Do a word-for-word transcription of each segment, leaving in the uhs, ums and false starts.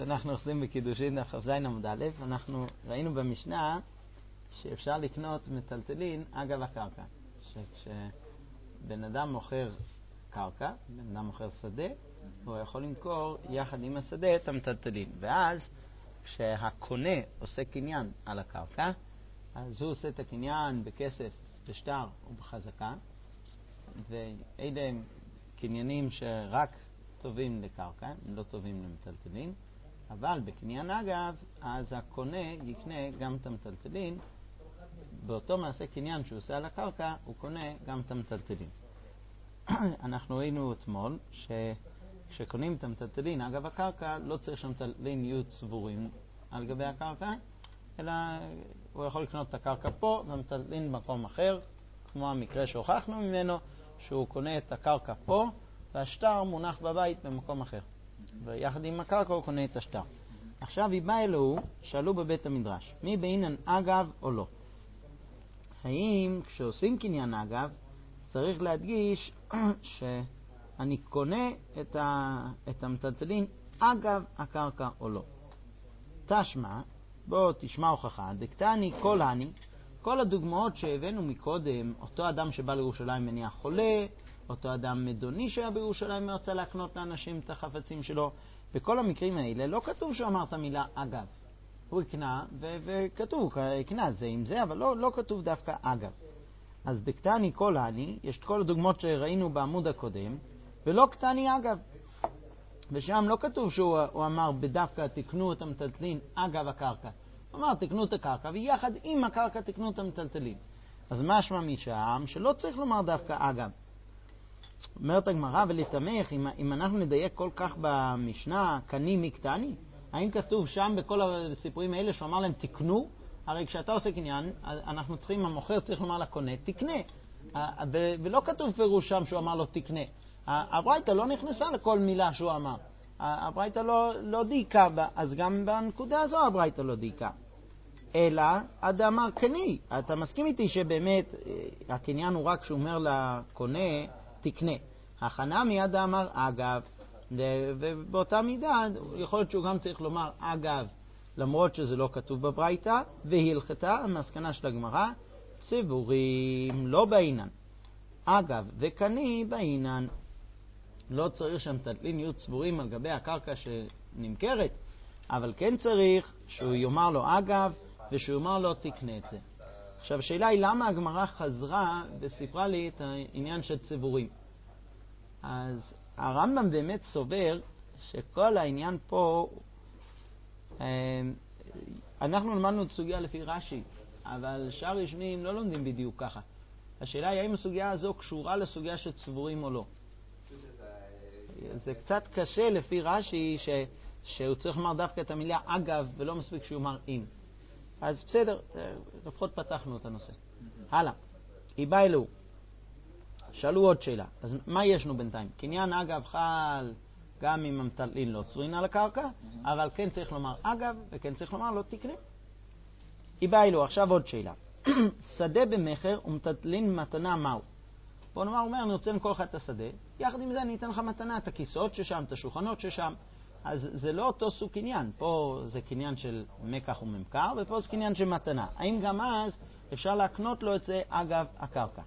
שאנחנו עושים בקידושין דף כ"ז עמוד א', אנחנו ראינו במשנה שאפשר לקנות מטלטלין אגב הקרקע. שכשבן אדם מוכר קרקע, בן אדם מוכר שדה, הוא יכול למכור יחד עם השדה את המטלטלין. ואז כשהקונה עושה קניין על הקרקע, אז הוא עושה את הקניין בכסף, בשטר ובחזקה, ואלה הם קניינים שרק טובים לקרקע, הם לא טובים למטלטלין, אבל בקניין אגב, אז הקונה יקנה גם את המטלטלין, באותו מעשה קניין שהוא עושה על הקרקע, הוא קונה גם את המטלטלין. אנחנו ראינו אתמול שכשקונים את המטלטלין אגב הקרקע, לא צריך שהמטלטלין יהיו צבורים על גבי הקרקע, אלא הוא יכול לקנות את הקרקע פה והמטלטלין במקום אחר, כמו המקרה שהוכחנו ממנו, שהוא קונה את הקרקע פה, והשטר מונח בבית במקום אחר. ויחד עם הקרקע הוא קונה את השטר. עכשיו היא באה אלוהו, שאלו בבית המדרש, מי בעינן אגב או לא? האם כשעושים קניין אגב, צריך להדגיש שאני קונה את, ה... את המטלטלין אגב הקרקע או לא? תשמע, בוא תשמע הוכחה, דקטני כל אני, כל הדוגמאות שהבאנו מקודם, אותו אדם שבא לירושלים מניח חולה, אותו אדם מדוני שהיה בירושלים ורצה להקנות לאנשים את החפצים שלו, בכל המקרים האלה לא כתוב שהוא אמר את המילה אגב. הוא יקנה, ו- וכתוב, יקנה זה עם זה, אבל לא, לא כתוב דווקא אגב. אז דקטני כל אני, יש את כל הדוגמאות שראינו בעמוד הקודם, ולא קטני אגב. ושם לא כתוב שהוא אמר בדווקא תקנו את המטלטלין אגב הקרקע. הוא אמר תקנו את הקרקע, ויחד עם הקרקע תקנו את המטלטלין. אז מה משמע משם? שלא צריך לומר דווקא אגב. אומרת הגמרא ולתמך, אם, אם אנחנו נדייק כל כך במשנה, קני מקטני, האם כתוב שם בכל הסיפורים האלה שהוא אמר להם תקנו? הרי כשאתה עושה קניין, אנחנו צריכים, המוכר צריך לומר לקונה, תקנה. ולא כתוב פירוש שם שהוא אמר לו תקנה. הברייתא לא נכנסה לכל מילה שהוא אמר. הברייתא לא, לא דייקה, אז גם בנקודה הזו הברייתא לא דייקה. אלא, עד אמר קני. אתה מסכים איתי שבאמת הקניין הוא רק שהוא אומר לקונה, תקנה. הכנה מיד אמר אגב, ובאותה מידה יכול להיות שהוא גם צריך לומר אגב, למרות שזה לא כתוב בברייתא, והלכתה, המסקנה של הגמרא, ציבורים לא בעינן. אגב, וקני בעינן. לא צריך שהמטלטלין יהיו צבורים על גבי הקרקע שנמכרת, אבל כן צריך שהוא יאמר לו אגב, ושהוא יאמר לו תקנה את זה. עכשיו, השאלה היא למה הגמרא חזרה וסיפרה לי את העניין של ציבורים. אז הרמב"ם באמת סובר שכל העניין פה, אנחנו למדנו את סוגיה לפי רש"י, אבל שאר ראשונים לא לומדים בדיוק ככה. השאלה היא האם הסוגיה הזו קשורה לסוגיה של צבורים או לא. זה קצת קשה לפי רש"י ש... שהוא צריך לומר דווקא את המילה אגב ולא מספיק שהוא אומר אם. אז בסדר, לפחות פתחנו את הנושא. הלאה, היא באה אלוהו. שאלו עוד שאלה. אז מה ישנו בינתיים? קניין אגב חל גם אם המטלטלין לא צבורים על הקרקע, אבל כן צריך לומר אגב וכן צריך לומר לא תקנה. היא באה אלוהו. עכשיו עוד שאלה. שדה במחר ומטלטלין מתנה מהו? בוא נאמר, הוא אומר, אני רוצה למכור לך את השדה, יחד עם זה אני אתן לך מתנה, את הכיסאות ששם, את השולחנות ששם. אז זה לא אותו סוג קניין. פה זה קניין של מקח וממכר, ופה זה קניין של מתנה. האם גם אז אפשר להקנות לו את זה אגב הקרקע?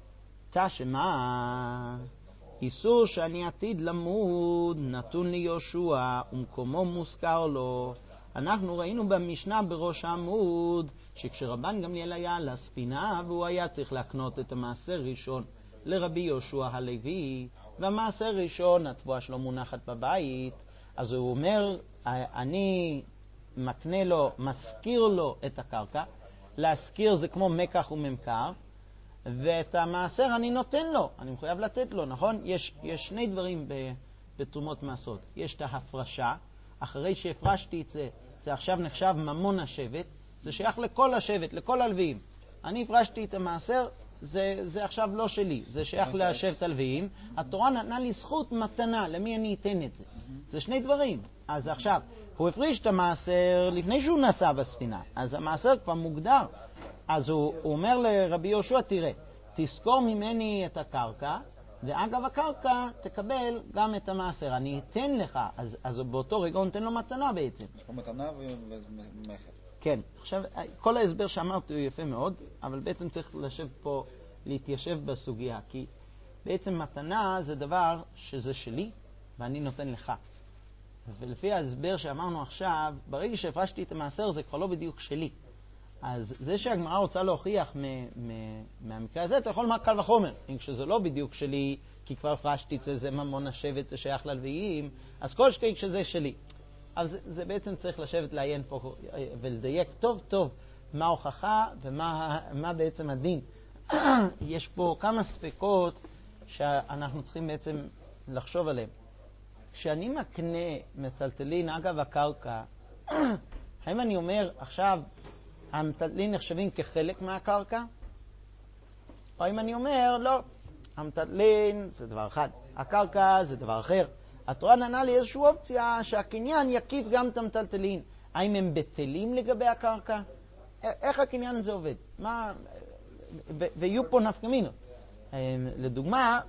תשמע, איסור שאני עתיד למוד נתון לי יהושע ומקומו מוזכר לו. אנחנו ראינו במשנה בראש העמוד שכשרבן גמליאל היה על הספינה והוא היה צריך להקנות את המעשר ראשון לרבי יהושע הלוי, והמעשר ראשון התבואה שלו מונחת בבית, אז הוא אומר אני מקנה לו, מזכיר לו את הקרקע. להזכיר זה כמו מקח וממכר, ואת המעשר אני נותן לו, אני מחויב לתת לו, נכון? יש, יש שני דברים בתרומות מעשרות. יש את ההפרשה, אחרי שהפרשתי את זה, זה עכשיו נחשב ממון השבט, זה שייך לכל השבט, לכל הלוויים. אני הפרשתי את המעשר, זה, זה עכשיו לא שלי, זה שייך לשבט הלוויים. התורה נתנה לי זכות מתנה, למי אני אתן את זה? זה שני דברים. אז עכשיו, הוא הפריש את המעשר לפני שהוא נסע בספינה, אז המעשר כבר מוגדר. אז הוא, הוא אומר לרבי יהושע, תראה, תזכור ממני את הקרקע, ואגב הקרקע תקבל גם את המעשר. אני אתן לך, אז, אז באותו רגע נותן לו מתנה בעצם. יש פה מתנה ומחר. כן, עכשיו, כל ההסבר שאמרתי הוא יפה מאוד, אבל בעצם צריך לשב פה, להתיישב בסוגיה, כי בעצם מתנה זה דבר שזה שלי, ואני נותן לך. ולפי ההסבר שאמרנו עכשיו, ברגע שהפרשתי את המעשר זה כבר לא בדיוק שלי. אז זה שהגמרא רוצה להוכיח מ- מ- מהמקרה הזה, אתה יכול לומר קל וחומר. אם כשזה לא בדיוק שלי, כי כבר הפרשתי את זה, זה ממון השבט, זה שייך ללוויים, אז כל שכי כשזה שלי. אז זה, זה בעצם צריך לשבת לעיין פה ולדייק טוב טוב מה ההוכחה ומה מה בעצם הדין. יש פה כמה ספקות שאנחנו צריכים בעצם לחשוב עליהם. כשאני מקנה מטלטלין אגב הקרקע, האם אני אומר עכשיו המטלטלין נחשבים כחלק מהקרקע? או אם אני אומר לא, המטלטלין זה דבר אחד, הקרקע זה דבר אחר. התורה נתנה לי איזושהי אופציה שהקניין יקיף גם את המטלטלין. האם הם בטלים לגבי הקרקע? איך הקניין הזה עובד? מה... ו- ויהיו פה נפקא מינות. לדוגמה,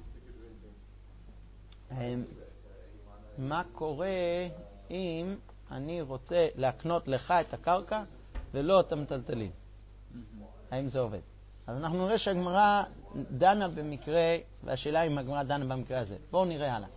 מה קורה אם אני רוצה להקנות לך את הקרקע ולא את המטלטלין? האם זה עובד? אז אנחנו נראה שהגמרא דנה במקרה, והשאלה אם הגמרא דנה במקרה הזה. בואו נראה הלאה.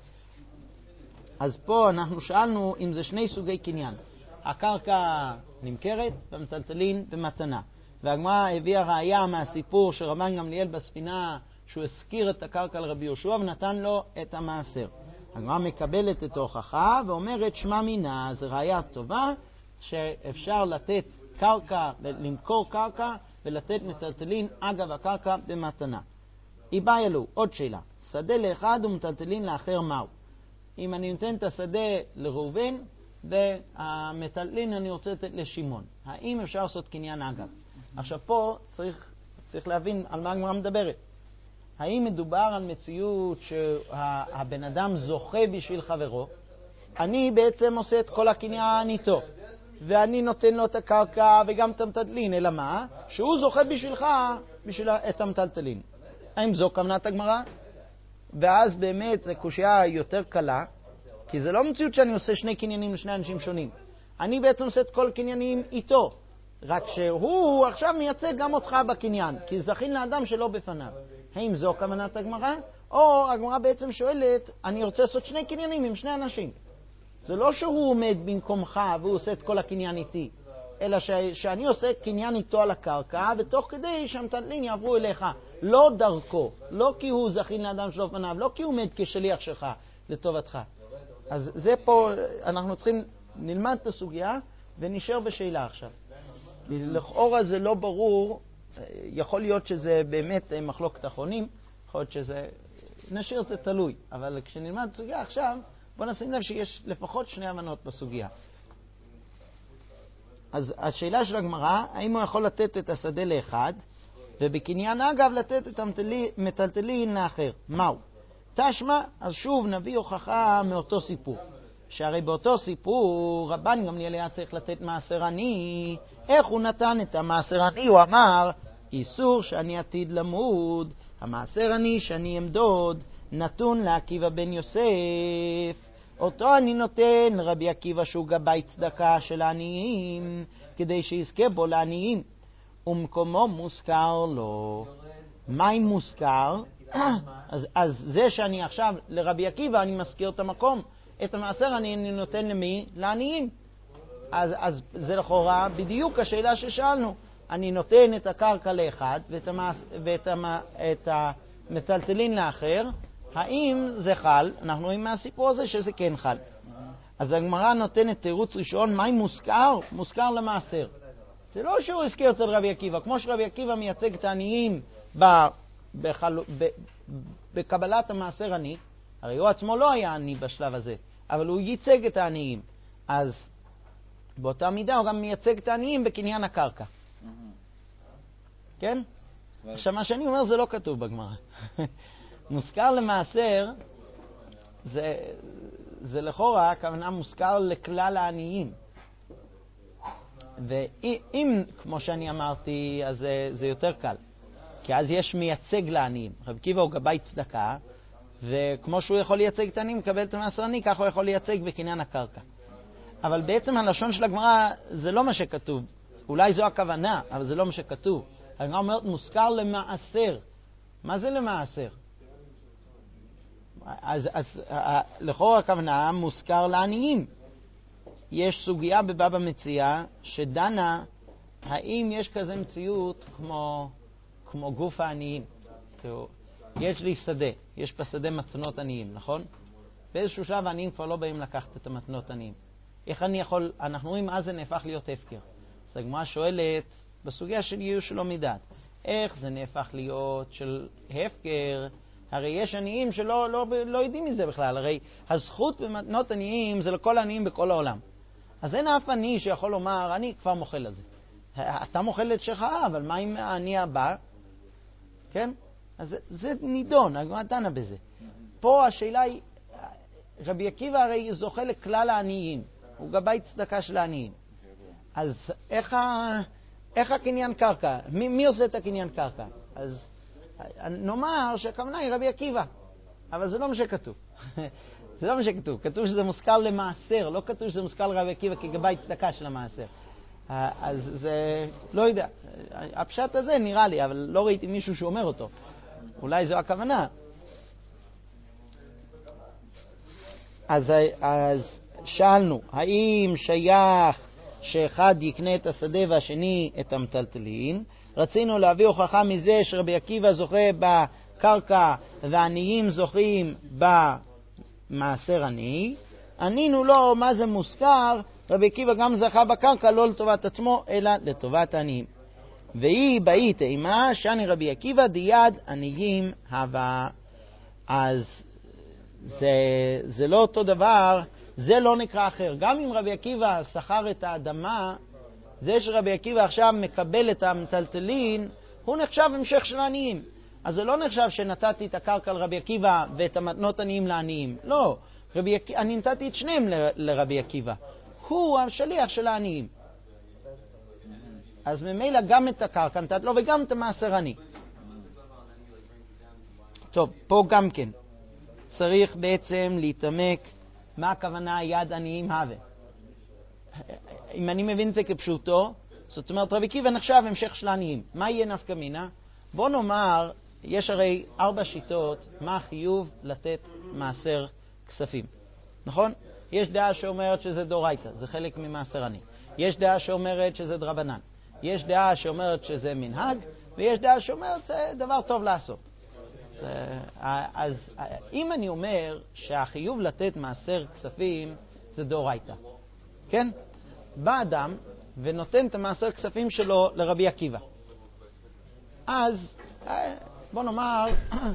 אז פה אנחנו שאלנו אם זה שני סוגי קניין. הקרקע נמכרת והמטלטלין במתנה. והגמרא הביאה ראיה מהסיפור של רבן גמליאל בספינה, שהוא הזכיר את הקרקע לרבי יהושע ונתן לו את המעשר. הגמרא מקבלת את ההוכחה ואומרת שמע מינה, זה ראיה טובה שאפשר לתת קרקע, למכור קרקע ולתת מטלטלין אגב הקרקע במתנה. היא באה אלו, עוד שאלה. שדה לאחד ומטלטלין לאחר מהו? אם אני נותן את השדה לראובן והמטלטלין אני רוצה לתת לשמעון, האם אפשר לעשות קניין אגב? עכשיו פה צריך, צריך להבין על מה הגמרא מדברת. האם מדובר על מציאות שהבן אדם זוכה בשביל חברו? אני בעצם עושה את כל הקניין איתו, ואני נותן לו את הקרקע וגם את המטלטלין, אלא מה? שהוא זוכה בשבילך בשביל את המטלטלין. האם זו כוונת הגמרא? ואז באמת זה קושיה יותר קלה, כי זה לא מציאות שאני עושה שני קניינים לשני אנשים שונים. אני בעצם עושה את כל קניינים איתו, רק שהוא עכשיו מייצג גם אותך בקניין, כי זכין לאדם שלא בפניו. האם זו כוונת הגמרא? או הגמרא בעצם שואלת, אני רוצה לעשות שני קניינים עם שני אנשים. זה לא שהוא עומד במקומך והוא עושה את כל הקניין איתי, אלא ש... שאני עושה קניין איתו על הקרקע, ותוך כדי שהמטלטלין יעברו אליך, לא דרכו, לא כי הוא זכין לאדם שלא בפניו, לא כי הוא עומד כשליח שלך לטובתך. אז זה פה, אנחנו צריכים נלמד את הסוגיה ונשאר בשאלה עכשיו. כי לכאורה זה לא ברור, יכול להיות שזה באמת מחלוקת אחרונים, יכול להיות שזה, נשאיר את זה תלוי, אבל כשנלמד את הסוגיה עכשיו, בוא נשים לב שיש לפחות שני הבנות בסוגיה. אז השאלה של הגמרא, האם הוא יכול לתת את השדה לאחד, ובקניין אגב לתת את המטלטלין לאחר? מהו? תשמע, אז שוב נביא הוכחה מאותו סיפור. שהרי באותו סיפור רבן גמליאל היה צריך לתת מעשר עני. איך הוא נתן את המעשר עני? הוא אמר, איסור שאני עתיד למוד, המעשר עני שאני אמדוד, נתון לעקיבא בן יוסף. אותו אני נותן רבי עקיבא שהוא גבאי צדקה של העניים, כדי שיזכה בו לעניים. ומקומו מוזכר לו. מה אם מוזכר? אז, אז זה שאני עכשיו לרבי עקיבא אני מזכיר את המקום, את המעשר אני, אני נותן למי? לעניים. אז, אז זה לכאורה בדיוק השאלה ששאלנו. אני נותן את הקרקע לאחד ואת, המעש, ואת המ, את המטלטלין לאחר. האם זה חל? אנחנו רואים מהסיפור הזה שזה כן חל. אז הגמרא נותנת תירוץ ראשון, מה אם מוזכר? מוזכר למעשר. זה לא שהוא הזכיר אצל רבי עקיבא, כמו שרבי עקיבא מייצג את העניים ב, בחל, ב, בקבלת המעשר עני, הרי הוא עצמו לא היה עני בשלב הזה, אבל הוא ייצג את העניים. אז באותה מידה הוא גם מייצג את העניים בקניין הקרקע. כן? עכשיו מה שאני אומר זה לא כתוב בגמרא. מוזכר למעשר, זה, זה לכאורה, הכוונה מוזכר לכלל העניים. ואם, כמו שאני אמרתי, אז זה, זה יותר קל. כי אז יש מייצג לעניים. רבי עקיבא הוא גבאי צדקה, וכמו שהוא יכול לייצג את העני, מקבל את המעשר עני, ככה הוא יכול לייצג בקניין הקרקע. אבל בעצם הלשון של הגמרא זה לא מה שכתוב. אולי זו הכוונה, אבל זה לא מה שכתוב. הגמרא אומרת מוזכר למעשר. מה זה למעשר? אז, אז לכאורה הכוונה מוזכר לעניים. יש סוגיה בבבא מציעא שדנה האם יש כזה מציאות כמו, כמו גוף העניים. יש לי שדה, יש בשדה מתנות עניים, נכון? באיזשהו שלב העניים כבר לא באים לקחת את המתנות עניים. איך אני יכול, אנחנו רואים אז זה נהפך להיות הפקר. אז הגמרא שואלת בסוגיה של ייאוש שלא מדעת, איך זה נהפך להיות של הפקר? הרי יש עניים שלא לא, לא יודעים מזה בכלל, הרי הזכות במתנות עניים זה לכל העניים בכל העולם. אז אין אף עני שיכול לומר, אני כבר מוכל את זה. אתה מוכל את שלך, אבל מה עם העני הבא? כן? אז זה, זה נידון, הגמרא דנה בזה. פה השאלה היא, רבי עקיבא הרי זוכה לכלל העניים, הוא גבאי צדקה של העניים. אז איך, ה, איך הקניין קרקע? מי, מי עושה את הקניין קרקע? אז נאמר שהכוונה היא רבי עקיבא, אבל זה לא מה שכתוב. זה לא מה שכתוב. כתוב שזה מוזכר למעשר, לא כתוב שזה מוזכר לרבי עקיבא כגבאי צדקה של המעשר. אז זה, לא יודע, הפשט הזה נראה לי, אבל לא ראיתי מישהו שאומר אותו. אולי זו הכוונה. אז, אז שאלנו, האם שייך שאחד יקנה את השדה והשני את המטלטלין? רצינו להביא הוכחה מזה שרבי עקיבא זוכה בקרקע ועניים זוכים במעשר עני. ענינו לו מה זה מוזכר, רבי עקיבא גם זכה בקרקע לא לטובת עצמו אלא לטובת העניים. והיא באי תימה שאני רבי עקיבא דיד עניים הווה. אז זה, זה לא אותו דבר, זה לא נקרא אחר. גם אם רבי עקיבא שכר את האדמה, זה שרבי עקיבא עכשיו מקבל את המטלטלין, הוא נחשב המשך של העניים. אז זה לא נחשב שנתתי את הקרקע לרבי עקיבא ואת המתנות עניים לעניים. לא, רבי, אני נתתי את שניהם ל, לרבי עקיבא. הוא השליח של העניים. אז ממילא גם את הקרקע נתת לו וגם את המעשר עני. טוב, פה גם כן צריך בעצם להתעמק מה הכוונה יד עניים הווה. אם אני מבין את זה כפשוטו, זאת אומרת רבי עקיבא נחשב המשך של העניים. מה יהיה נפקא מינה? בוא נאמר, יש הרי ארבע שיטות מה החיוב לתת מעשר כספים. נכון? יש דעה שאומרת שזה דאורייתא, זה חלק ממעשר עני. יש דעה שאומרת שזה דרבנן. יש דעה שאומרת שזה מנהג, ויש דעה שאומרת שזה דבר טוב לעשות. אז אם אני אומר שהחיוב לתת מעשר כספים זה דאורייתא, כן? בא אדם ונותן את המעשר כספים שלו לרבי עקיבא. אז בוא נאמר,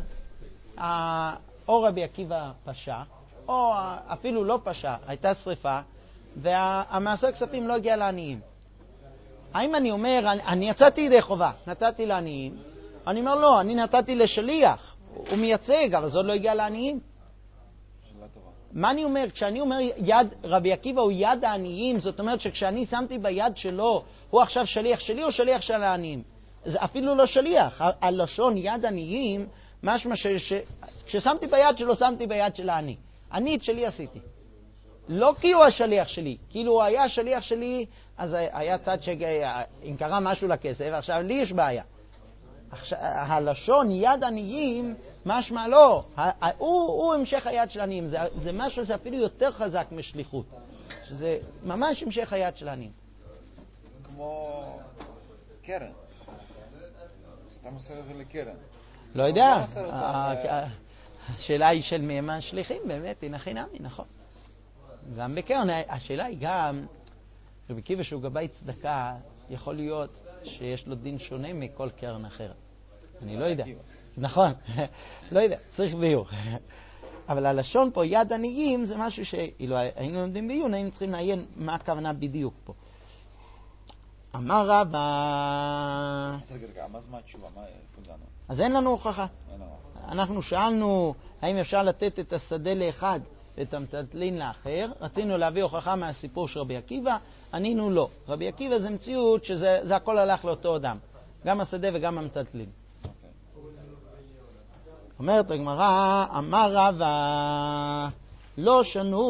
או רבי עקיבא פשע, או אפילו לא פשע, הייתה שריפה, והמעשר כספים לא הגיע לעניים. האם אני אומר, אני, אני יצאתי ידי חובה, נתתי לעניים, אני אומר לא, אני נתתי לשליח, הוא מייצג, אבל זאת לא הגיע לעניים. שאלה טובה. מה אני אומר? כשאני אומר יד, רבי עקיבא הוא יד העניים, זאת אומרת שכשאני שמתי ביד שלו, הוא עכשיו שליח שלי או שליח של העניים? זה אפילו לא שליח. ה- הלשון יד עניים, משמע ש... ש... כששמתי ביד שלו, שמתי ביד של העני. אני את שלי עשיתי. לא כי הוא השליח שלי, כאילו הוא היה השליח שלי, אז היה צד שאם קרה משהו לכסף, עכשיו לי יש בעיה. עכשיו, הלשון יד עניים, משמע לא, הוא, הוא המשך היד של עניים, זה, זה משהו זה אפילו יותר חזק משליחות, שזה ממש המשך היד של עניים. כמו קרן. אתה מוסר את זה לקרן. לא יודע, השאלה היא של מי השליחים, באמת, הנה חינמי, נכון. גם בקרן, השאלה היא גם, רבי עקיבא שהוא גבאי צדקה, יכול להיות שיש לו דין שונה מכל קרן אחרת. אני לא יודע. נכון, לא יודע, צריך ביור. אבל הלשון פה, יד עניים, זה משהו שאילו היינו לומדים ביון, היינו צריכים לעיין מה הכוונה בדיוק פה. אמר רבא... רגע, רגע, מה זמן תשובה? מה איפה הגענו? אז אין לנו הוכחה. אין לנו. אנחנו שאלנו האם אפשר לתת את השדה לאחד ואת המטלטלין לאחר. רצינו להביא הוכחה מהסיפור של רבי עקיבא, ענינו לא. רבי עקיבא זה מציאות שזה זה הכל הלך לאותו אדם. גם השדה וגם המטלטלין. אומרת הגמרא, אמר רבא, לא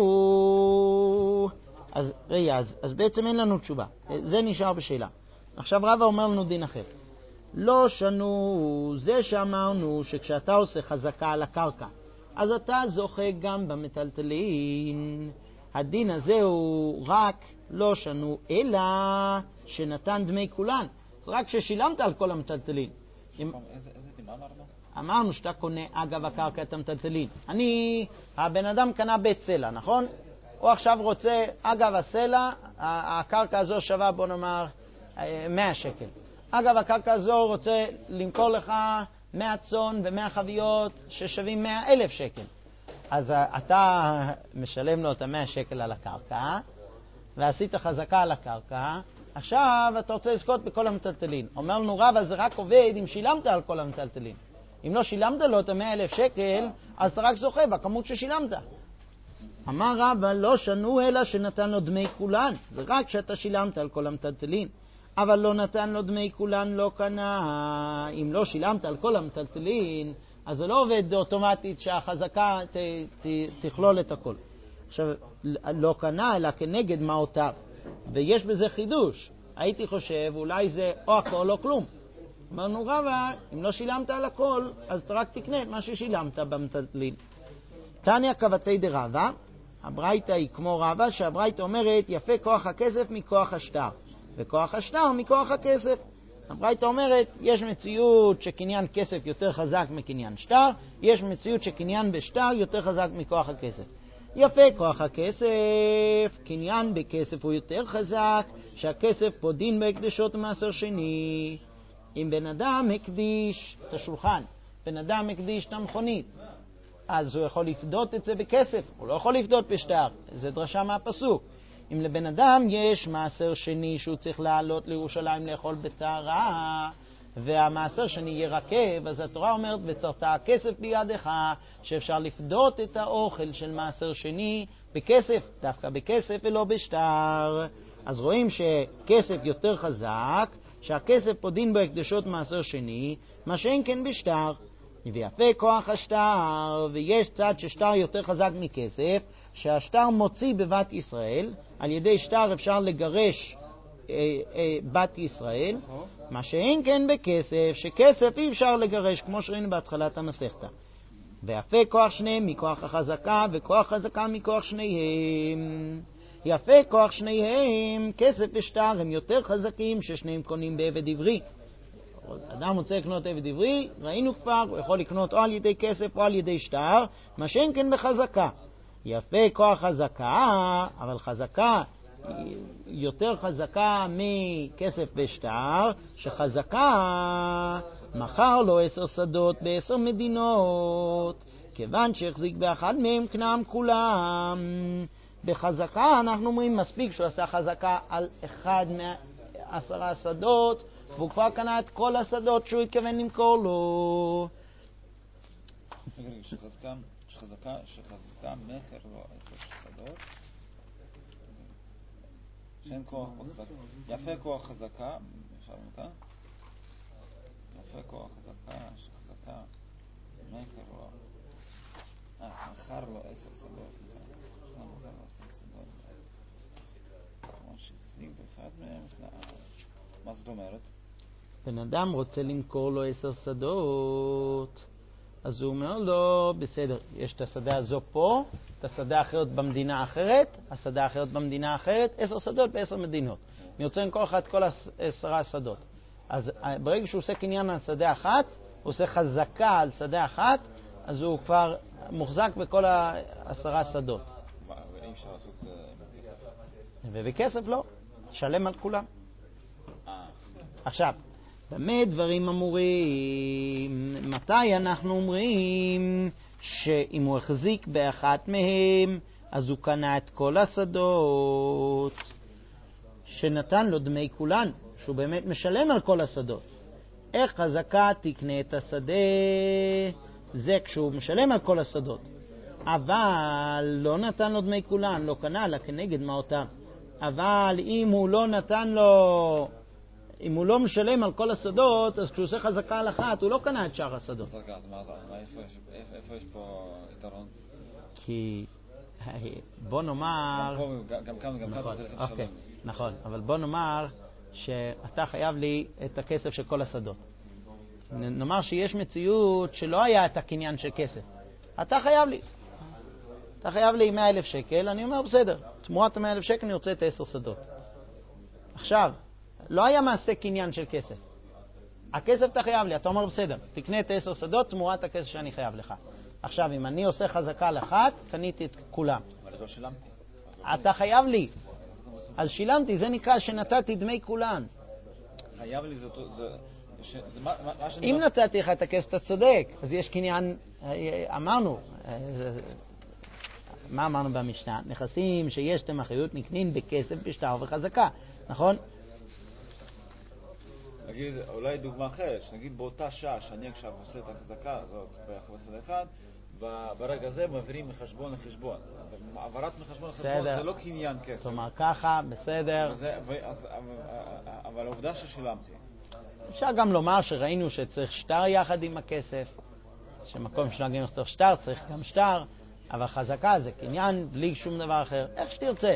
שנו. אז רגע, אז, אז בעצם אין לנו תשובה. זה נשאר בשאלה. עכשיו רבא אומר לנו דין אחר. לא שנו, זה שאמרנו שכשאתה עושה חזקה על הקרקע, אז אתה זוכה גם במטלטלין. הדין הזה הוא רק לא שנו, אלא שנתן דמי כולן. זה רק ששילמת על כל המטלטלין. איזה דין אמרנו? אמרנו שאתה קונה אגב הקרקע את המטלטלין. אני, הבן אדם קנה בית סלע, נכון? הוא עכשיו רוצה, אגב הסלע, הקרקע הזו שווה, בוא נאמר, מאה שקל. אגב, הקרקע הזו רוצה למכור לך מאה צאן ומאה חביות ששווים מאה אלף שקל. אז אתה משלם לו את המאה שקל על הקרקע, ועשית חזקה על הקרקע, עכשיו אתה רוצה לזכות בכל המטלטלין. אומר לנו רב, אז זה רק עובד אם שילמת על כל המטלטלין. אם לא שילמת לו את המאה אלף שקל, אז אתה רק זוכה בכמות ששילמת. אמר רבא, לא שנו אלא שנתן לו דמי כולן. זה רק שאתה שילמת על כל המטלטלין. אבל לא נתן לו דמי כולן, לא קנה. אם לא שילמת על כל המטלטלין, אז זה לא עובד אוטומטית שהחזקה ת, ת, תכלול את הכל. עכשיו, לא קנה אלא כנגד מעותיו. ויש בזה חידוש. הייתי חושב, אולי זה או הכל או כלום. אמרנו רבא, אם לא שילמת על הכל, אז אתה רק תקנה מה ששילמת במטלטלין. תניא כבתי דרבא, הברייתא היא כמו רבא, שהברייתא אומרת, יפה כוח הכסף מכוח השטר, וכוח השטר מכוח הכסף. הברייתא אומרת, יש מציאות שקניין כסף יותר חזק מקניין שטר, יש מציאות שקניין בשטר יותר חזק מכוח הכסף. יפה כוח הכסף, קניין בכסף הוא יותר חזק, שהכסף פה דין בהקדשות ומעשר שני. אם בן אדם הקדיש את השולחן, בן אדם הקדיש את המכונית, אז הוא יכול לפדות את זה בכסף, הוא לא יכול לפדות בשטר. זה דרשה מהפסוק. אם לבן אדם יש מעשר שני שהוא צריך לעלות לירושלים לאכול בטהרה, והמעשר שני ירקב, אז התורה אומרת, וצרת הכסף בידך, שאפשר לפדות את האוכל של מעשר שני בכסף, דווקא בכסף ולא בשטר. אז רואים שכסף יותר חזק, שהכסף פה דין בהקדשות מעשר שני, מה שאין כן בשטר. ויפה כוח השטר, ויש צד ששטר יותר חזק מכסף, שהשטר מוציא בבת ישראל, על ידי שטר אפשר לגרש אה, אה, בת ישראל, מה שאין כן בכסף, שכסף אי אפשר לגרש, כמו שראינו בהתחלת המסכתא. ויפה כוח שניהם מכוח החזקה, וכוח חזקה מכוח שניהם. יפה כוח שניהם, כסף ושטר הם יותר חזקים, ששניהם קונים בעבד עברי. אדם רוצה לקנות עבד עברי, ראינו כבר, הוא יכול לקנות או על ידי כסף או על ידי שטר, מה שאין כן בחזקה. יפה כוח חזקה, אבל חזקה יותר חזקה מכסף ושטר, שחזקה מחר לו עשר שדות בעשר מדינות, כיוון שהחזיק באחד מהם קנם כולם. בחזקה אנחנו אומרים מספיק שהוא עשה חזקה על אחד מעשרה שדות, והוא כבר קנה את כל השדות שהוא התכוון למכור לו. רגע, רגע, שחזקה, שחזקה, שחזקה מחר לו עשר שדות, שאין כוח חזקה. יפה כוח חזקה, אפשר מכאן? יפה כוח חזקה, שחזקה מחר לו, אה, מחר לו עשר שדות, מחר לו עשר שדות, כמו שהחזיק באחד מהם, מה זאת אומרת? בן אדם רוצה למכור לו עשר שדות, אז הוא אומר לו, בסדר, יש את השדה הזו פה, את השדה האחרת במדינה אחרת, השדה האחרת במדינה אחרת, עשר שדות בעשר מדינות. אני רוצה למכור לך את כל עשרה שדות. אז ברגע שהוא עושה קניין על שדה אחת, הוא עושה חזקה על שדה אחת, אז הוא כבר מוחזק בכל העשרה שדות. ואי אפשר לעשות את זה בכסף? ובכסף לא, שלם על כולם. עכשיו, במה דברים אמורים? מתי אנחנו אומרים שאם הוא החזיק באחת מהם, אז הוא קנה את כל השדות, שנתן לו דמי כולן, שהוא באמת משלם על כל השדות. איך חזקה תקנה את השדה? זה כשהוא משלם על כל השדות. אבל לא נתן לו דמי כולן, לא קנה, אלא כנגד מעותיו. אבל אם הוא לא נתן לו אם הוא לא משלם על כל השדות, אז כשהוא עושה חזקה על אחת, הוא לא קנה את שאר השדות. אז איפה יש פה יתרון? כי בוא נאמר... גם כאן וגם כאן אתה צריך לשלם. אוקיי, נכון, אבל בוא נאמר שאתה חייב לי את הכסף של כל השדות. נאמר שיש מציאות שלא היה את הקניין של כסף. אתה חייב לי. אתה חייב לי מאה אלף שקל, אני אומר בסדר, תמורת מאה אלף שקל אני רוצה את עשר שדות. עכשיו, לא היה מעשה קניין של כסף. הכסף אתה חייב לי, אתה אומר בסדר, תקנה את עשר שדות תמורת הכסף שאני חייב לך. עכשיו, אם אני עושה חזקה לאחת, קניתי את כולם. אבל לא שילמתי. אתה חייב לי. אז שילמתי, זה נקרא שנתתי דמי כולן. חייב לי זה... אם נתתי לך את הכסף, אתה צודק. אז יש קניין, אמרנו, מה אמרנו במשנה? נכסים שיש להם אחריות נקנין בכסף, בשטר וחזקה, נכון? נגיד, אולי דוגמה אחרת, שנגיד באותה שעה שאני עכשיו עושה את החזקה הזאת ב-חמש עשרה אחד, ברגע הזה מעבירים מחשבון לחשבון. העברת מחשבון לחשבון זה לא קניין כסף. כלומר ככה, בסדר. אבל העובדה ששילמתי. אפשר גם לומר שראינו שצריך שטר יחד עם הכסף, שמקום שנוגעים לכתוב שטר צריך גם שטר, אבל חזקה זה קניין בלי שום דבר אחר, איך שתרצה.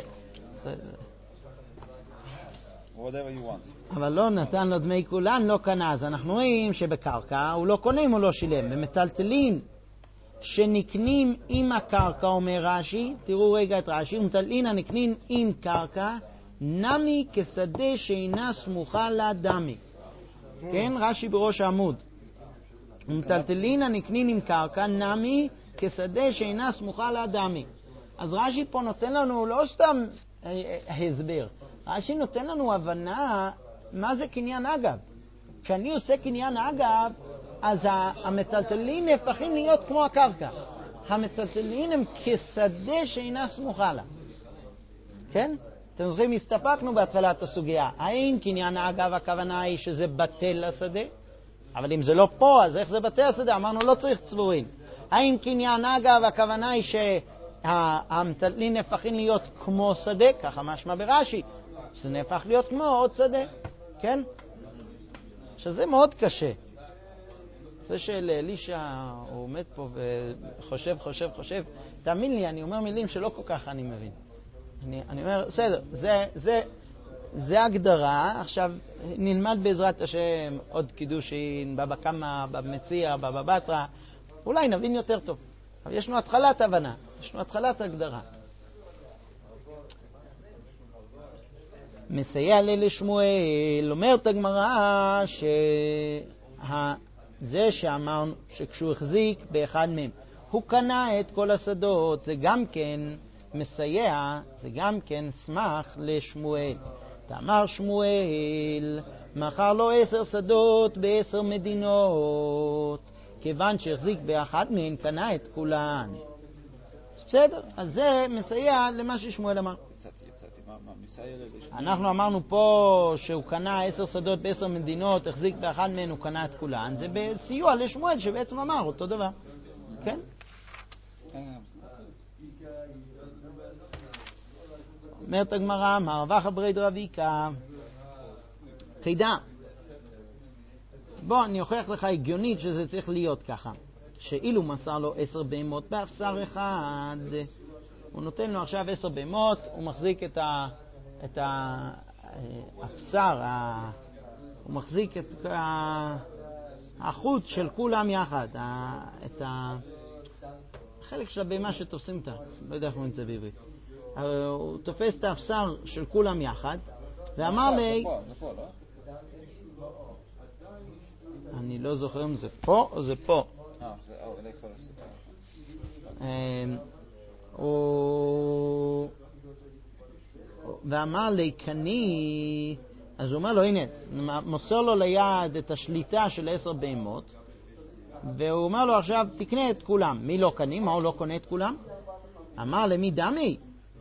אבל לא נתן לו דמי כולן, לא קנה. אז אנחנו רואים שבקרקע הוא לא קונה אם הוא לא שילם. במטלטלין שנקנים עם הקרקע, אומר רש"י, תראו רגע את רש"י, ומטלטלין הנקנים עם קרקע, נמי כשדה שאינה סמוכה לה דמי. כן, רש"י בראש העמוד. ומטלטלין הנקנים עם קרקע, נמי כשדה שאינה סמוכה לה דמי. אז רש"י פה נותן לנו לא סתם הסבר, רש"י נותן לנו הבנה מה זה קניין אגב. כשאני עושה קניין אגב, אז המטלטלין נהפכים להיות כמו הקרקע. המטלטלין הם כשדה שאינה סמוכה לה. כן? אתם זוכרים, הסתפקנו בהתחלת הסוגיה. האם קניין אגב הכוונה היא שזה בטל לשדה? אבל אם זה לא פה, אז איך זה בטל לשדה? אמרנו לא צריך צבורים. האם קניין אגב הכוונה היא שהמטלטלין נהפכים להיות כמו שדה? ככה משמע ברש"י. שזה נהפך להיות כמו עוד שדה. כן? שזה מאוד קשה. זה של אלישע, הוא עומד פה וחושב, חושב, חושב. תאמין לי, אני אומר מילים שלא כל כך אני מבין. אני, אני אומר, בסדר, זה, זה, זה הגדרה. עכשיו נלמד בעזרת השם עוד קידושין, בבא קמא, במציע, בבא בתרא. אולי נבין יותר טוב. אבל יש לנו התחלת הבנה, יש לנו התחלת הגדרה. מסייע לי לשמואל, אומרת הגמרא שזה שאמרנו שכשהוא החזיק באחד מהם הוא קנה את כל השדות, זה גם כן מסייע, זה גם כן סמך לשמואל. תאמר שמואל, מכר לו עשר שדות בעשר מדינות, כיוון שהחזיק באחד מהם קנה את כולן. בסדר, אז זה מסייע למה ששמואל אמר. אנחנו אמרנו פה שהוא קנה עשר שדות בעשר מדינות, החזיק באחד מהן, הוא קנה את כולן. זה בסיוע לשמואל שבעצם אמר אותו דבר. כן? אומרת הגמרא, מרווח הברי דרביקה. תדע. בוא, אני אוכיח לך הגיונית שזה צריך להיות ככה. שאילו מסר לו עשר בהמות באפסר אחד, הוא נותן לו עכשיו עשר בהמות, הוא מחזיק את ה... את האפסר, ה... הוא מחזיק את ה... החוט של כולם יחד, ה... את ה... החלק של הבהמה שתופסים אותה, לא יודע איך הוא נמצא בעברית. הוא תופס את האפסר של כולם יחד, ואמר לי... זה פה, לא? אני לא זוכר אם זה פה או זה פה. אה, זה... אה, אולי כבר זה... הוא... ואמר לי, קני, אז הוא אומר לו, הנה, מוסר לו ליד את השליטה של עשר בהמות, והוא אומר לו עכשיו, תקנה את כולם. מי לא קני? מה הוא לא קונה את כולם? אמר למי דמי?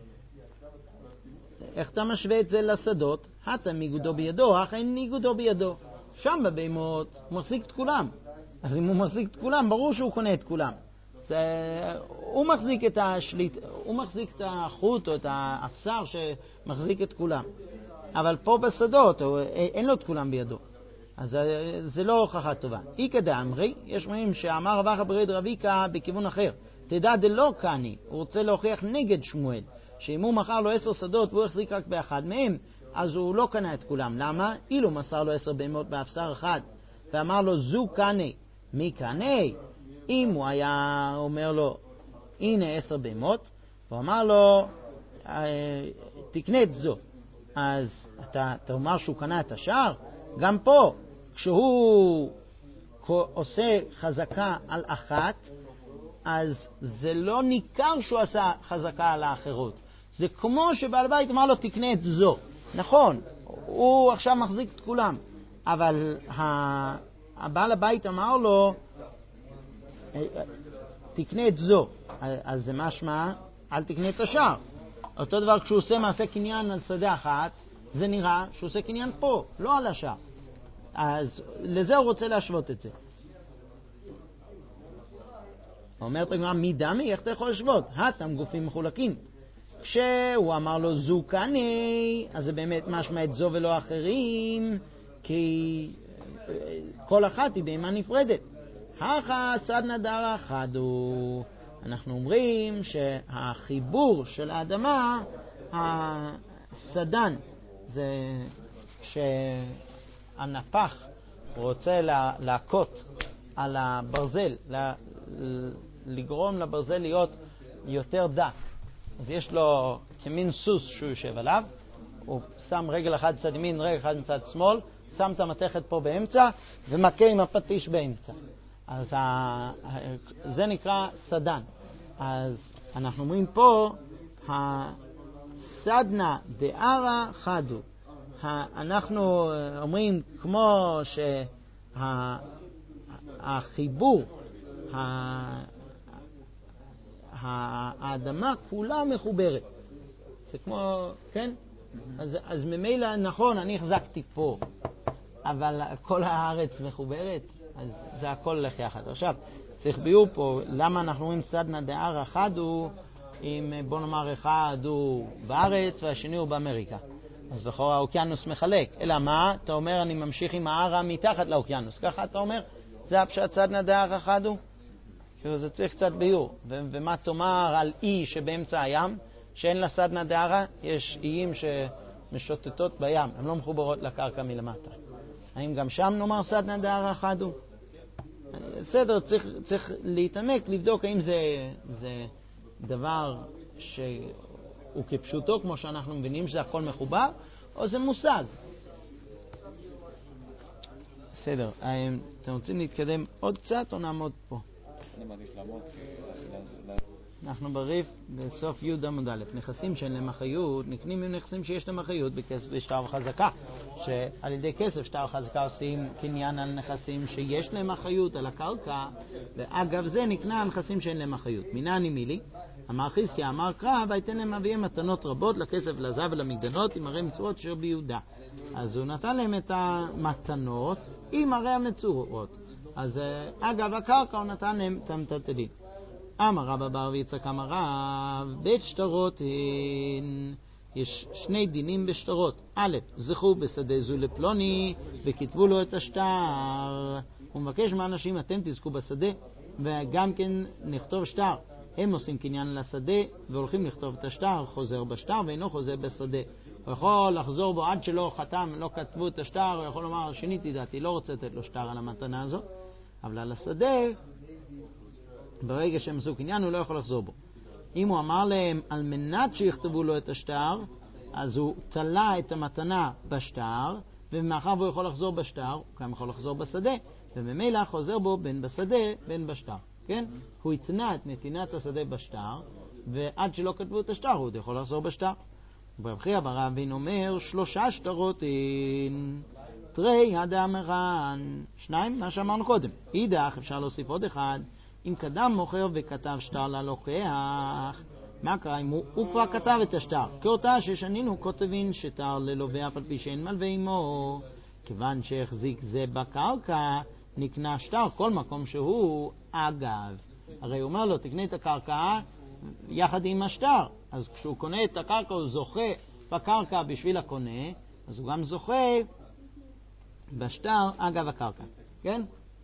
איך אתה משווה את זה לשדות? אתה מיגודו בידו, אך אין מיגודו בידו. שם בבהמות הוא מחזיק את כולם. אז אם הוא מחזיק את כולם, ברור שהוא קונה את כולם. זה, הוא מחזיק את השליט, הוא מחזיק את החוט או את האפסר שמחזיק את כולם. אבל פה בשדות, אין לו את כולם בידו. אז זה לא הוכחה טובה. איקא דאמרי, יש אומרים שאמר רב אחא ברי דרביקה בכיוון אחר. תדע דלא קני, הוא רוצה להוכיח נגד שמואל, שאם הוא מכר לו עשר שדות והוא החזיק רק באחד מהם, אז הוא לא קנה את כולם. למה? אילו מסר לו עשר בהמות באפסר אחד, ואמר לו זו קני, מי קני? אם הוא היה אומר לו, הנה עשר בהמות, הוא אמר לו, תקנה את זו. אז אתה, אתה אומר שהוא קנה את השאר? גם פה, כשהוא עושה חזקה על אחת, אז זה לא ניכר שהוא עשה חזקה על האחרות. זה כמו שבעל בית אמר לו, תקנה את זו. נכון, הוא עכשיו מחזיק את כולם. אבל הבעל הבית אמר לו, תקנה את זו. אז זה משמע, אל תקנה את השאר. אותו דבר כשהוא עושה מעשה קניין על שדה אחת, זה נראה שהוא עושה קניין פה, לא על השאר. אז לזה הוא רוצה להשוות את זה. אומרת הגמרא, מי דמי? איך אתה יכול להשוות? התם גופים מחולקים. כשהוא אמר לו זו קני, אז זה באמת משמע את זו ולא אחרים, כי כל אחת היא בהמה נפרדת. הכה סדנא דארעא חדו. אנחנו אומרים שהחיבור של האדמה, הסדן, זה שהנפח רוצה להכות על הברזל, לגרום לברזל להיות יותר דק. אז יש לו כמין סוס שהוא יושב עליו, הוא שם רגל אחד צד ימין, רגל אחד מצד שמאל, שם את המתכת פה באמצע ומכה עם הפטיש באמצע. אז ה... זה נקרא סדן. אז אנחנו אומרים פה, הסדנא דארעא חדו. אנחנו אומרים כמו שהחיבור, האדמה כולה מחוברת. זה כמו, כן? אז, אז ממילא נכון, אני החזקתי פה, אבל כל הארץ מחוברת, אז זה הכל הולך יחד. עכשיו, צריך ביור פה, למה אנחנו רואים סדנא דארעא חדו, אם בוא נאמר אחד הוא בארץ והשני הוא באמריקה. אז לכאורה האוקיינוס מחלק. אלא מה? אתה אומר, אני ממשיך עם הערה מתחת לאוקיינוס. ככה אתה אומר, זה הפשט סדנא דארעא חדו? כאילו זה צריך קצת ביור. ו- ומה תאמר על אי שבאמצע הים, שאין לה סדנא דארעא? יש איים שמשוטטות בים, הן לא מחוברות לקרקע מלמטה. האם גם שם נאמר סדנא דארעא חדו? בסדר, צריך, צריך להתעמק, לבדוק האם זה, זה דבר שהוא כפשוטו, כמו שאנחנו מבינים שזה הכל מחובר, או זה מושג. בסדר, אתם רוצים להתקדם עוד קצת או נעמוד פה? אני מעדיף לעמוד. אנחנו בריף בסוף י' עמוד א', נכסים שאין להם אחריות, נקנים עם נכסים שיש להם אחריות בכסף ושטר וחזקה, שעל ידי כסף שטר וחזקה עושים קניין על נכסים שיש להם אחריות על הקרקע, ואגב זה נקנה על נכסים שאין להם אחריות. מנני מילי, אמר חזקיה, אמר קרא, ויתן להם אביהם מתנות רבות לכסף ולזהב ולמגדנות עם הרי מצוות אשר ביהודה. אז הוא נתן להם את המתנות עם הרי המצוות. אז אגב הקרקע הוא נתן להם את המטלטלין. אמר רבא בר ויצחק אמר רב, בית שטרות יש שני דינים בשטרות. א', זכו בשדה זו לפלוני וכתבו לו את השטר. הוא מבקש מהאנשים, אתם תזכו בשדה וגם כן נכתוב שטר. הם עושים קניין לשדה והולכים לכתוב את השטר, חוזר בשטר ואינו חוזר בשדה. הוא יכול לחזור בו עד שלא חתם, לא כתבו את השטר, הוא יכול לומר, שיניתי דעתי, לא רוצה לתת לו שטר על המתנה הזו, אבל על השדה, ברגע שהם עשו קניין, הוא לא יכול לחזור בו. אם הוא אמר להם, על מנת שיכתבו לו את השטר, אז הוא תלה את המתנה בשטר, ומאחר והוא יכול לחזור בשטר, הוא גם יכול לחזור בשדה, וממילא חוזר בו בין בשדה, בין בשטר. כן? הוא התנה את נתינת השדה בשטר, ועד שלא כתבו את השטר, הוא יכול לחזור בשטר. ברב חייא בר אבין אומר, שלושה שטרות אין, תרי הדם הרן, שניים, מה שאמרנו קודם. אידך, אפשר להוסיף עוד אחד, אם קדם מוכר וכתב שטר ללוקח, מה קרה אם הוא, הוא כבר כתב את השטר? כאותה ששנינו כותבין שטר ללווה אף על פי שאין מלווה עמו, כיוון שהחזיק זה בקרקע, נקנה שטר כל מקום שהוא אגב. הרי הוא אומר לו, תקנה את הקרקע יחד עם השטר. אז כשהוא קונה את הקרקע הוא זוכה בקרקע בשביל הקונה, אז הוא גם זוכה בשטר אגב הקרקע, כן?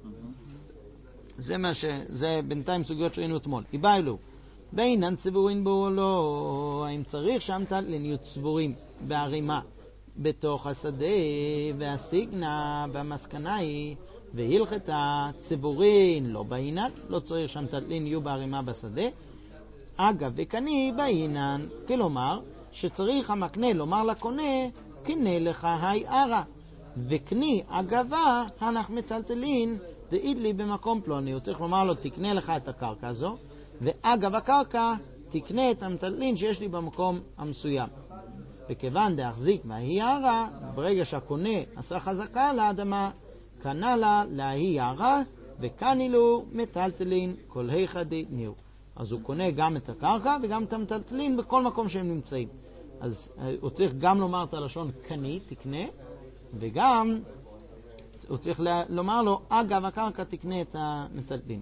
זה מה ש... זה בינתיים סוגיות שראינו אתמול. איבאילו, באינן צבורין בו או לא, האם צריך שהמטלטלין יהיו צבורים בערימה בתוך השדה, והסיגנה במסקנה היא והלכתה צבורין לא באינן, לא צריך שהמטלטלין יהיו בערימה בשדה. אגב וקני באינן, כלומר שצריך המקנה לומר לקונה קנה לך היי ערה, וקני אגבה הנח מטלטלין דאית לי במקום פלוני. הוא צריך לומר לו תקנה לך את הקרקע הזו, ואגב הקרקע תקנה את המטלטלין שיש לי במקום המסוים. וכיוון דאחזיק והיא ערה, ברגע שהקונה עשה חזקה לאדמה, קנה לה להיא ערה וקני לו מטלטלין כל היכדי ניהו. אז הוא קונה גם את הקרקע וגם את המטלטלין בכל מקום שהם נמצאים. אז הוא צריך גם לומר את הלשון קני, תקנה, וגם הוא צריך לומר לו אגב הקרקע תקנה את המטלטלין.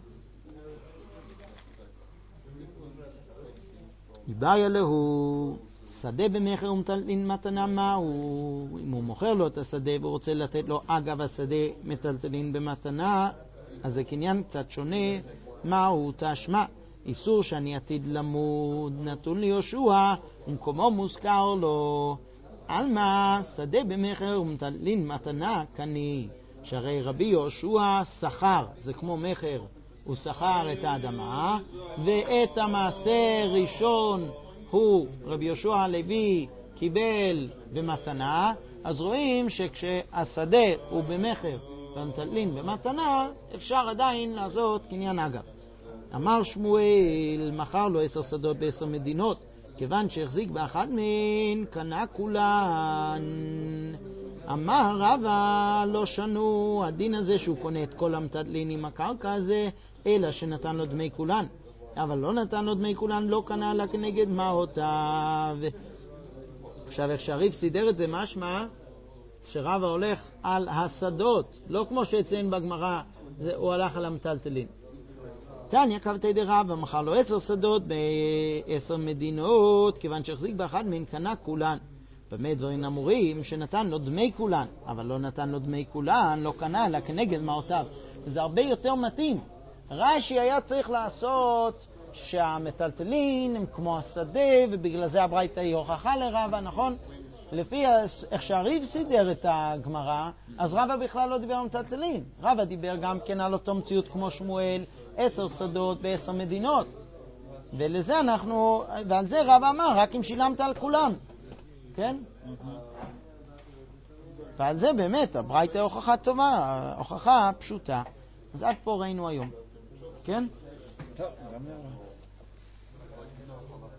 איבאיה להו שדה במחר ומטלטלין מתנה מהו. אם הוא מוכר לו את השדה והוא רוצה לתת לו אגב השדה מטלטלין במתנה, אז זה קניין קצת שונה. מהו תשמע, איסור שאני עתיד למוד נתון ליהושע ומקומו מוזכר לו. אלמה שדה במחר ומטלטלין מתנה קני, שהרי רבי יהושע שכר, זה כמו מחר, הוא שכר את האדמה, ואת המעשר ראשון הוא רבי יהושע הלוי קיבל במתנה. אז רואים שכשהשדה הוא במחר והמטלטלין במתנה, אפשר עדיין לעשות קניין אגב. אמר שמואל, מכר לו עשר שדות בעשר מדינות, כיוון שהחזיק באחד מהן קנה כולן. אמר רבא, לא שנו הדין הזה שהוא קונה את כל המטלטלין עם הקרקע הזה, אלא שנתן לו דמי כולן. אבל לא נתן לו דמי כולן, לא קנה לה כנגד מעותיו. עכשיו איך שהריף סידר את זה, משמע שרבא הולך על השדות, לא כמו שציין בגמרא, הוא הלך על המטלטלין. תניא כבתי דרבא, מכר לו עשר שדות בעשר מדינות, כיוון שהחזיק באחד מהן קנה כולן. במה דברים אמורים? שנתן לו דמי כולן, אבל לא נתן לו דמי כולן, לא קנה לה כנגד מעותיו. זה הרבה יותר מתאים. רש"י היה צריך לעשות שהמטלטלין הם כמו השדה, ובגלל זה הברייתא היא הוכחה לרבא, נכון? לפי איך שהריב סידר את הגמרא, אז רבא בכלל לא דיבר על מטלטלין. רבא דיבר גם כן על אותו מציאות כמו שמואל, עשר שדות בעשר מדינות. ולזה אנחנו, ועל זה רבא אמר, רק אם שילמת על כולם. כן? ועל זה באמת, הברייתא הוכחה טובה, הוכחה פשוטה. אז עד פה ראינו היום. כן? טוב, גם נראה.